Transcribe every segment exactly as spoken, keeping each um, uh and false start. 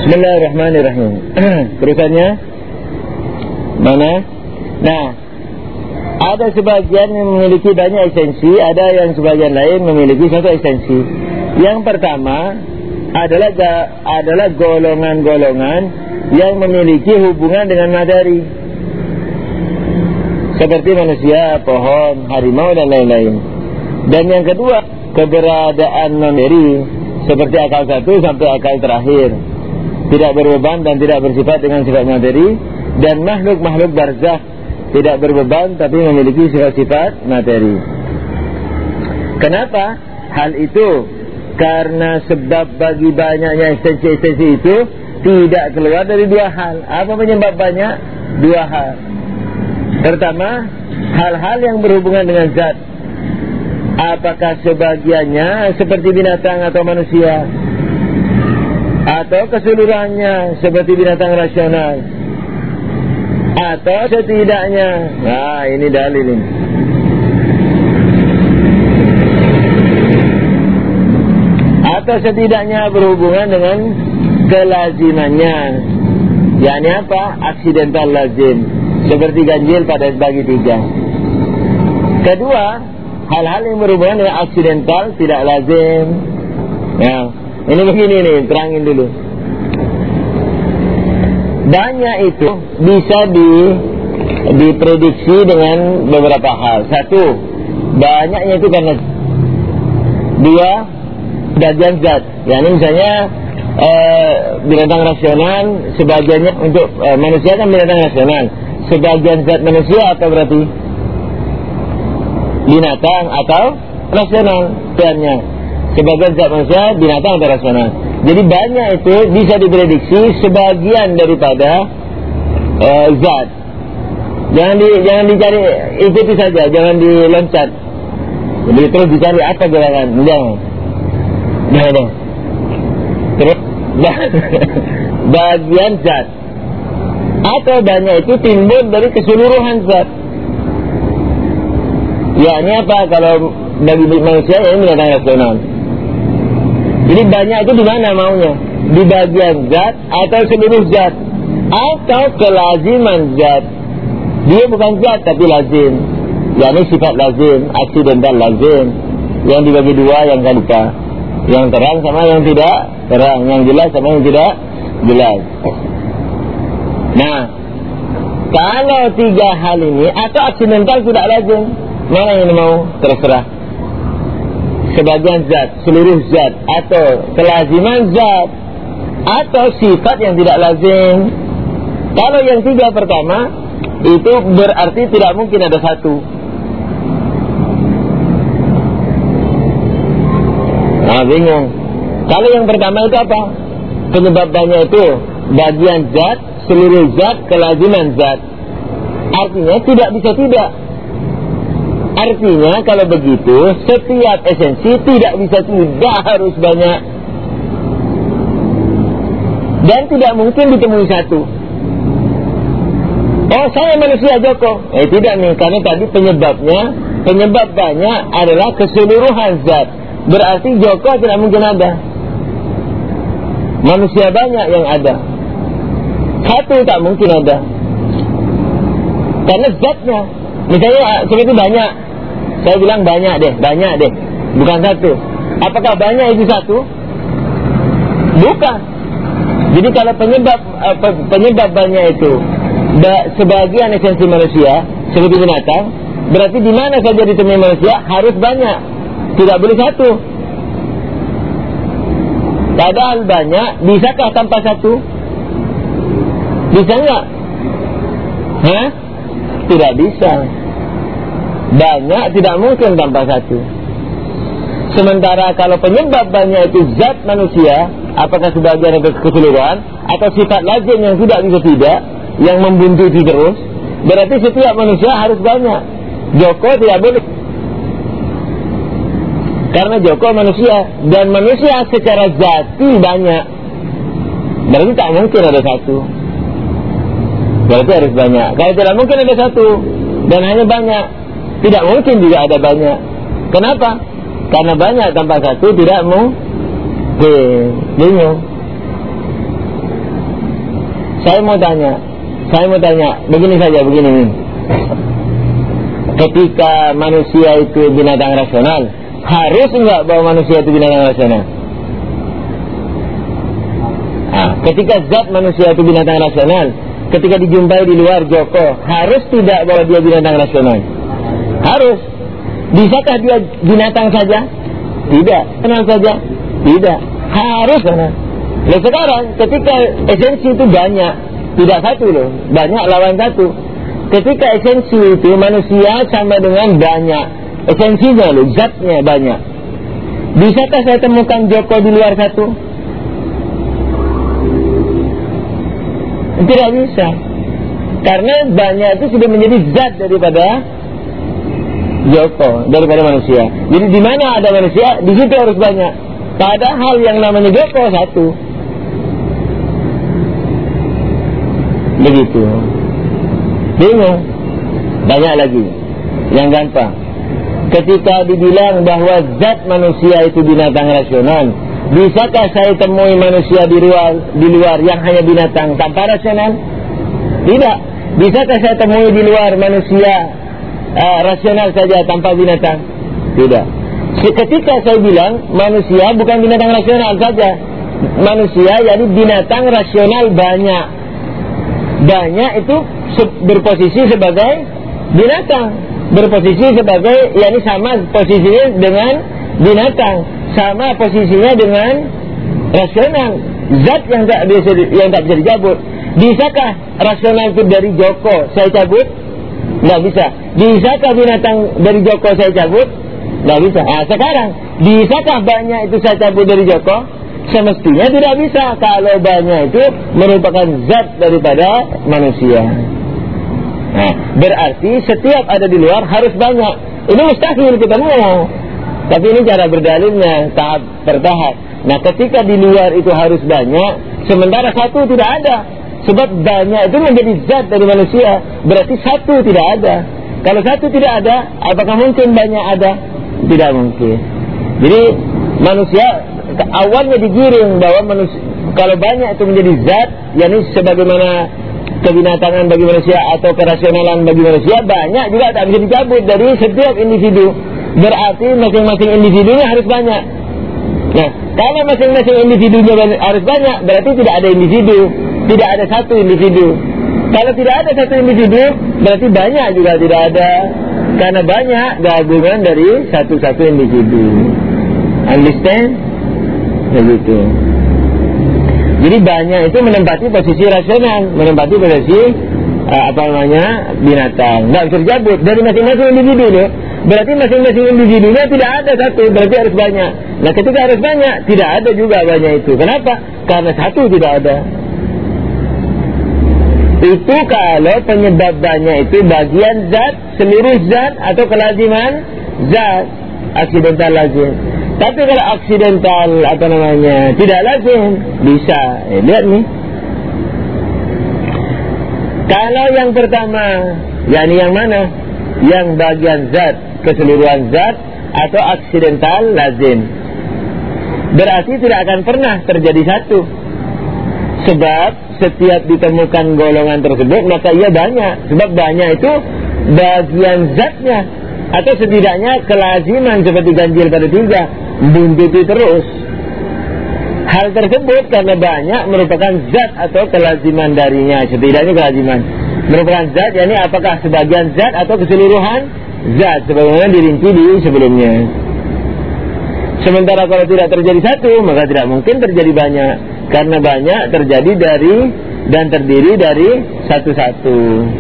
Bismillahirrahmanirrahim. Terusannya mana? Nah, ada sebagian yang memiliki banyak esensi, ada yang sebagian lain memiliki satu esensi. Yang pertama adalah adalah golongan-golongan yang memiliki hubungan dengan materi, seperti manusia, pohon, harimau dan lain-lain. Dan yang kedua, keberadaan non-materi, seperti akal satu sampai akal terakhir, tidak berbeban dan tidak bersifat dengan sifat materi. Dan makhluk-makhluk barzakh tidak berbeban tapi memiliki sifat-sifat materi. Kenapa hal itu? Karena sebab bagi banyaknya esensi-esensi itu tidak keluar dari dua hal. Apa penyebab banyak? Dua hal. Pertama, hal-hal yang berhubungan dengan zat. Apakah sebagiannya seperti binatang atau manusia, atau keseluruhannya seperti binatang rasional, atau setidaknya, nah ini dalil ini, atau setidaknya berhubungan dengan kelazimannya. yakni apa? Aksidental lazim, seperti ganjil pada bagi tiga. Kedua, hal-hal yang berhubungan dengan aksidental tidak lazim. Ya, ini begini nih, terangin dulu. Banyak itu bisa di diprediksi dengan beberapa hal. Satu, banyaknya itu karena dia bagian zat. Yani misalnya eh, binatang rasional, sebagiannya untuk eh, manusia kan binatang rasional. Sebagian zat manusia atau berarti binatang atau rasional teannya. Sebagian zat manusia binatang atau rasional. Jadi banyak itu bisa diprediksi sebagian daripada uh, zat. Jangan di, jangan dicari ikuti saja, jangan diloncat. Jadi terus dicari apa gerangan, jangan. Jangan. Terus bagian zat atau banyak itu timbul dari keseluruhan zat. Ya ini apa? Kalau bagi manusia ya ini binatang rasional. Jadi banyak itu di mana maunya? Di bagian zat atau seluruh zat atau kelaziman zat. Dia bukan zat tapi lazim. Yani sifat lazim, aksidental lazim. Yang dibagi dua yang kalika. Yang terang sama yang tidak terang, yang jelas sama yang tidak jelas. Nah, kalau tiga hal ini atau aksidental tidak lazim, mana yang mau? Terserah. Sebagian zat, seluruh zat, atau kelaziman zat, atau sifat yang tidak lazim. Kalau yang tiga pertama, itu berarti tidak mungkin ada satu. Nah, bingung. Kalau yang pertama itu apa? Penyebabnya itu bagian zat, seluruh zat, kelaziman zat. Artinya tidak bisa tidak. Artinya kalau begitu setiap esensi tidak bisa tidak harus banyak. Dan tidak mungkin ditemui satu. Oh saya manusia Joko. Eh tidak nih, karena tadi penyebabnya, penyebab banyak adalah keseluruhan zat. Berarti Joko tidak mungkin ada. Manusia banyak yang ada. Satu tak mungkin ada. Karena zatnya. Misalnya seperti banyak. Saya bilang banyak deh, banyak deh. Bukan satu. Apakah banyak itu satu? Bukan. Jadi kalau penyebab penyebab banyak itu sebagian esensi manusia seperti binatang, berarti di mana saja ditemui manusia harus banyak. Tidak boleh satu. Padahal banyak, bisakah tanpa satu? Bisa enggak? Hah? Tidak bisa. Banyak tidak mungkin tanpa satu. Sementara kalau penyebab banyak itu zat manusia, apakah sebagian atau keseluruhan, atau sifat lazim yang tidak bisa tidak, yang membuntuti terus, berarti setiap manusia harus banyak. Joko tidak boleh. Karena Joko manusia, dan manusia secara zati banyak. Berarti tak mungkin ada satu. Berarti harus banyak. Kalau tidak mungkin ada satu dan hanya banyak, tidak mungkin juga ada banyak. Kenapa? Karena banyak tanpa satu tidak mungkin. Bingung. Saya mau tanya, saya mau tanya, begini saja, begini. Ketika manusia itu binatang rasional, harus enggak bahwa manusia itu binatang rasional? Nah, ketika zat manusia itu binatang rasional, ketika dijumpai di luar Joko, harus tidak bahwa dia binatang rasional? Harus. Bisakah dia binatang saja? Tidak. Kenal saja? Tidak. Harus kenal. Nah sekarang ketika esensi itu banyak, tidak satu loh, banyak lawan satu. Ketika esensi itu manusia sama dengan banyak, esensinya loh, zatnya banyak. Bisakah saya temukan Joko di luar satu? Tidak bisa. Karena banyak itu sudah menjadi zat daripada Joko, daripada manusia. Jadi di mana ada manusia, di situ harus banyak. Padahal yang namanya Joko satu. Begitu. Bingung. Banyak lagi yang gampang. Ketika dibilang bahwa zat manusia itu binatang rasional, bisakah saya temui manusia di luar, di luar yang hanya binatang tanpa rasional? Tidak. Bisakah saya temui di luar manusia uh, rasional saja tanpa binatang? Tidak. Ketika saya bilang manusia bukan binatang rasional saja, manusia yakni binatang rasional banyak. Banyak itu berposisi sebagai binatang, berposisi sebagai, yakni sama posisinya dengan binatang, sama posisinya dengan rasional, zat yang tak bisa, yang tak bisa dicabut. Bisakah rasional itu dari Joko saya cabut? Tidak bisa. Bisakah binatang dari Joko saya cabut? Tidak bisa. Nah sekarang, bisakah banyak itu saya cabut dari Joko? Semestinya tidak bisa. Kalau banyak itu merupakan zat daripada manusia. Nah, berarti setiap ada di luar harus banyak. Ini mustahil ketemu. Tapi ini cara berdalilnya tahap bertahap. Nah, ketika di luar itu harus banyak, sementara satu tidak ada. Sebab banyak itu menjadi zat dari manusia. Berarti satu tidak ada. Kalau satu tidak ada, apakah mungkin banyak ada? Tidak mungkin. Jadi manusia awalnya digiring bahwa manusia, kalau banyak itu menjadi zat, yakni sebagaimana kebinatangan bagi manusia atau kerasionalan bagi manusia, banyak juga tak bisa dicabut dari setiap individu. Berarti masing-masing individunya harus banyak. Nah, kalau masing-masing individunya harus banyak, berarti tidak ada individu, tidak ada satu individu. Kalau tidak ada satu individu, berarti banyak juga tidak ada, karena banyak gabungan dari satu-satu individu. Understand? Begitu. Jadi banyak itu menempati posisi rasional, menempati posisi uh, apa namanya binatang. Nggak bisa dicabut dari masing-masing individu loh. Berarti masing-masing individunya tidak ada satu, berarti harus banyak. Nah ketika harus banyak, tidak ada juga banyak itu. Kenapa? Karena satu tidak ada. Itu kalau penyebab banyak itu bagian zat, seluruh zat atau kelaziman zat, aksidental lazim. Tapi kalau aksidental apa namanya tidak lazim, bisa. Eh, lihat nih. Kalau yang pertama, yakni yang mana? Yang bagian zat, keseluruhan zat atau aksidental lazim. Berarti tidak akan pernah terjadi satu. Sebab setiap ditemukan golongan tersebut maka ia banyak. Sebab banyak itu bagian zatnya, atau setidaknya kelaziman seperti ganjil pada tiga, buntuti terus. Hal tersebut karena banyak merupakan zat atau kelaziman darinya, setidaknya kelaziman merupakan zat, yakni apakah sebagian zat atau keseluruhan zat sebagaimana dirinci di sebelumnya. Sementara kalau tidak terjadi satu, maka tidak mungkin terjadi banyak, karena banyak terjadi dari dan terdiri dari satu-satu.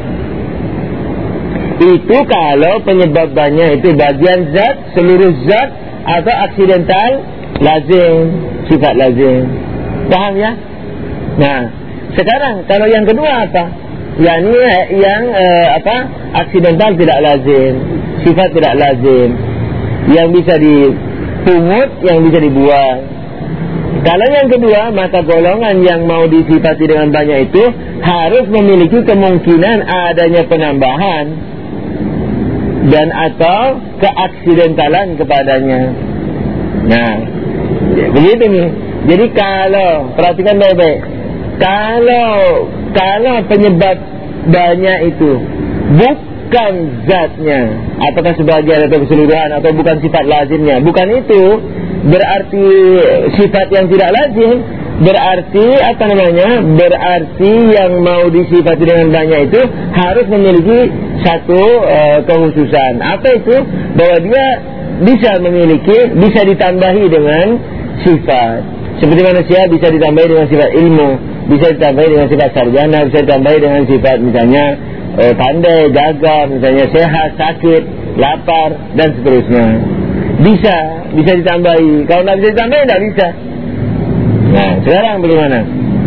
Itu kalau penyebab banyak itu bagian zat, seluruh zat atau aksidental lazim, sifat lazim. Paham ya? Nah, sekarang kalau yang kedua apa? Yakni yang eh, apa? Aksidental tidak lazim, sifat tidak lazim, yang bisa dipungut, yang bisa dibuang. Kalau yang kedua, maka golongan yang mau disifati dengan banyak itu harus memiliki kemungkinan adanya penambahan dan atau keaksidentalan kepadanya. Nah, begitu nih. Jadi kalau, perhatikan baik-baik, kalau kalau penyebab banyak itu bukan zatnya, apakah sebagian atau keseluruhan atau bukan sifat lazimnya, bukan itu berarti sifat yang tidak lazim. Berarti apa namanya? Berarti yang mau disifati dengan banyak itu harus memiliki satu uh, kekhususan. Apa itu? Bahwa dia bisa memiliki, bisa ditambahi dengan sifat. Seperti manusia bisa ditambahi dengan sifat ilmu, bisa ditambahi dengan sifat sarjana, bisa ditambahi dengan sifat misalnya uh, pandai, gagah, misalnya sehat, sakit, lapar, dan seterusnya. Bisa, bisa ditambahi. Kalau tidak bisa ditambahi, tidak bisa. Nah, sekarang bagaimana?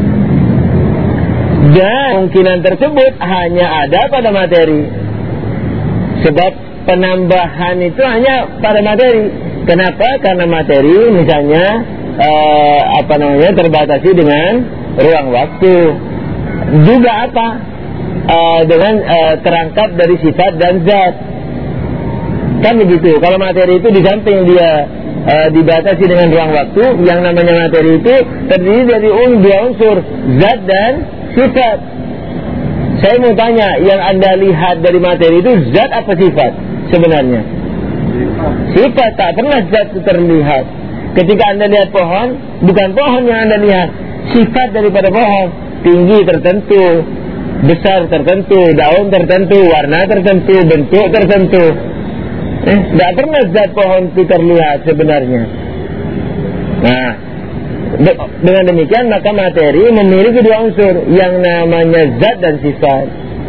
Dan kemungkinan tersebut hanya ada pada materi. Sebab penambahan itu hanya pada materi. Kenapa? Karena materi misalnya uh, apa namanya terbatasi dengan ruang waktu. Juga apa? Uh, dengan uh, terangkap dari sifat dan zat. Kan begitu. Kalau materi itu di samping dia Uh, dibatasi dengan ruang waktu, yang namanya materi itu terdiri dari un, dua unsur, zat dan sifat. Saya mau tanya, yang Anda lihat dari materi itu zat apa sifat sebenarnya? Sifat. Tak pernah zat itu terlihat. Ketika Anda lihat pohon, bukan pohon yang Anda lihat, sifat daripada pohon. Tinggi tertentu, besar tertentu, daun tertentu, warna tertentu, bentuk tertentu. Eh, tidak pernah zat pohon itu terlihat sebenarnya. Nah, de- dengan demikian maka materi memiliki dua unsur, yang namanya zat dan sifat.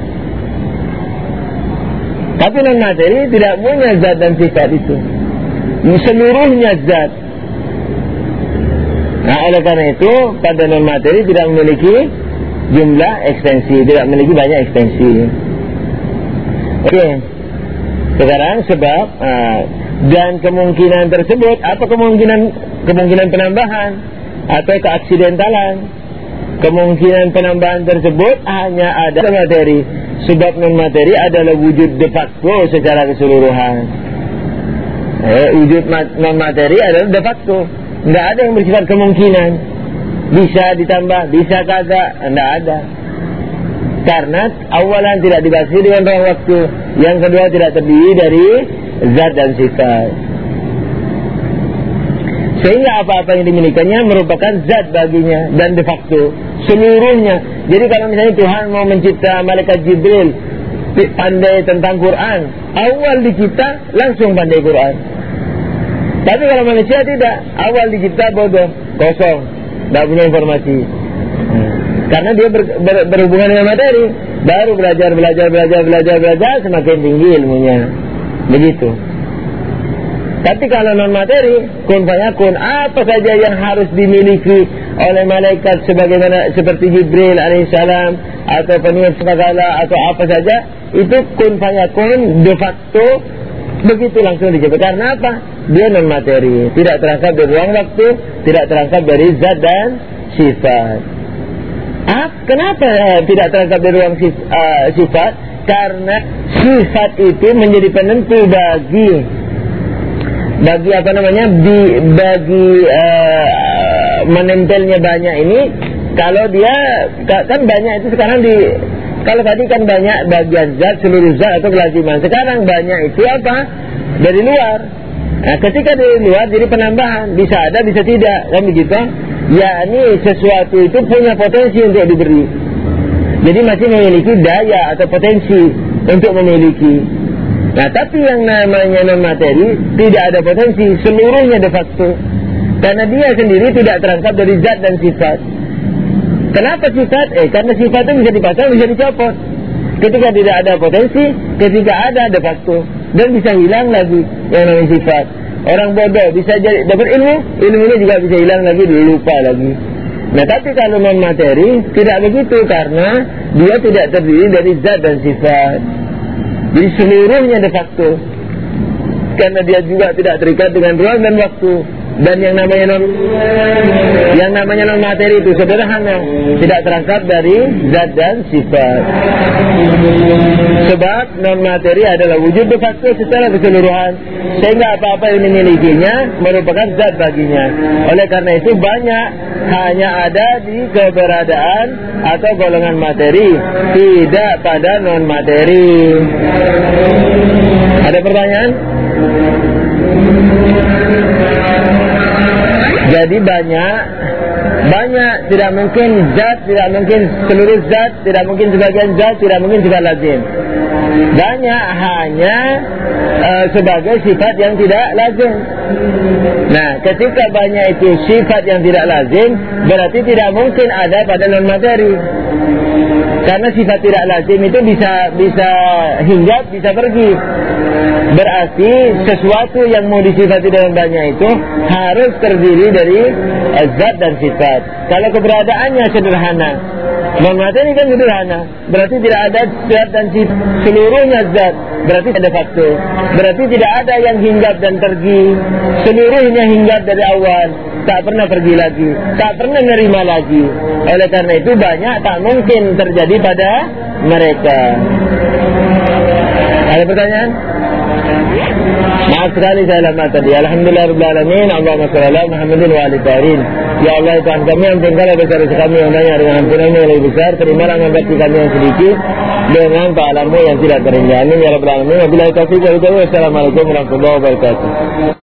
Tapi non materi tidak punya zat dan sifat itu, seluruhnya zat. Nah, oleh karena itu pada non materi tidak memiliki jumlah ekstensi, tidak memiliki banyak ekstensi. Oke. Okay. Sekarang sebab uh, dan kemungkinan tersebut, apa kemungkinan kemungkinan penambahan atau keaksidentalan? Kemungkinan penambahan tersebut hanya ada pada materi. Sebab non materi adalah wujud de facto secara keseluruhan. Eh, wujud non materi adalah de facto. Tidak ada yang bersifat kemungkinan. Bisa ditambah, bisa kagak, tidak ada. Karena awalan tidak dibatasi dengan ruang waktu, yang kedua tidak terdiri dari zat dan sifat. Sehingga apa-apa yang dimilikannya merupakan zat baginya dan de facto seluruhnya. Jadi kalau misalnya Tuhan mau mencipta malaikat Jibril pandai tentang Quran, awal dicipta langsung pandai Quran. Tapi kalau manusia tidak, awal dicipta bodoh, kosong, tidak punya informasi. Karena dia ber, ber, berhubungan dengan materi, baru belajar, belajar, belajar, belajar, belajar, semakin tinggi ilmunya. Begitu. Tapi kalau non materi, kun fayakun, apa saja yang harus dimiliki oleh malaikat sebagaimana seperti Jibril alaihissalam atau peniup segala atau apa saja, itu kun fayakun de facto begitu langsung dijawab. Karena apa? Dia non materi, tidak terangkap dari ruang waktu, tidak terangkap dari zat dan sifat. Ah, kenapa eh, tidak terangkap dari ruang sif, uh, sifat? Karena sifat itu menjadi penentu bagi bagi apa namanya di, bagi uh, menempelnya banyak ini. Kalau dia kan banyak itu sekarang di, kalau tadi kan banyak bagian zat, seluruh zat atau kelaziman. Sekarang banyak itu apa? Dari luar. Nah, ketika dari luar jadi penambahan, bisa ada bisa tidak, kan begitu? Ya, ini sesuatu itu punya potensi untuk diberi. Jadi masih memiliki daya atau potensi untuk memiliki. Nah, tapi yang namanya non materi tidak ada potensi, seluruhnya de facto. Karena dia sendiri tidak terangkap dari zat dan sifat. Kenapa sifat? Eh, karena sifat itu bisa dipasang, bisa dicopot. Ketika tidak ada potensi, ketika ada de facto, dan bisa hilang lagi yang namanya sifat. Orang bodoh bisa jadi dapat ilmu, ilmunya juga bisa hilang lagi, lupa lagi. Nah, tapi kalau non materi tidak begitu, karena dia tidak terdiri dari zat dan sifat. Jadi seluruhnya de facto. Karena dia juga tidak terikat dengan ruang dan waktu. Dan yang namanya non yang namanya non materi itu sederhana, tidak terangkat dari zat dan sifat. Sebab non materi adalah wujud de facto secara keseluruhan, sehingga apa-apa yang dimilikinya merupakan zat baginya. Oleh karena itu banyak hanya ada di keberadaan atau golongan materi, tidak pada non materi. Ada pertanyaan? Jadi banyak, banyak tidak mungkin zat, tidak mungkin seluruh zat, tidak mungkin sebagian zat, tidak mungkin sifat lazim. Banyak hanya uh, sebagai sifat yang tidak lazim. Nah, ketika banyak itu sifat yang tidak lazim, berarti tidak mungkin ada pada non materi. Karena sifat tidak lazim itu bisa bisa hinggap, bisa pergi. Berarti sesuatu yang mau disifati dengan banyak itu harus terdiri dari zat dan sifat. Kalau keberadaannya sederhana, non materi kan sederhana, berarti tidak ada zat dan sifat, seluruhnya zat, berarti ada faktor. Berarti tidak ada yang hinggap dan pergi, seluruhnya hinggap dari awal, tak pernah pergi lagi, tak pernah menerima lagi. Oleh karena itu banyak tak mungkin terjadi pada mereka. Ada pertanyaan? Maaf sekali saya lama tadi. Alhamdulillahirrahmanirrahim. Allahumma shalli ala Muhammadin wa ali tahirin. Ya Allah, Tuhan kami yang Engkau besar kami yang banyak dengan ampunan yang lebih besar. Terimalah mengganti kami yang sedikit dengan pahala-Mu yang tidak terinjak. Amin ya rabbal alamin. Wabillahi taufiq wal hidayah. Wassalamualaikum warahmatullahi wabarakatuh.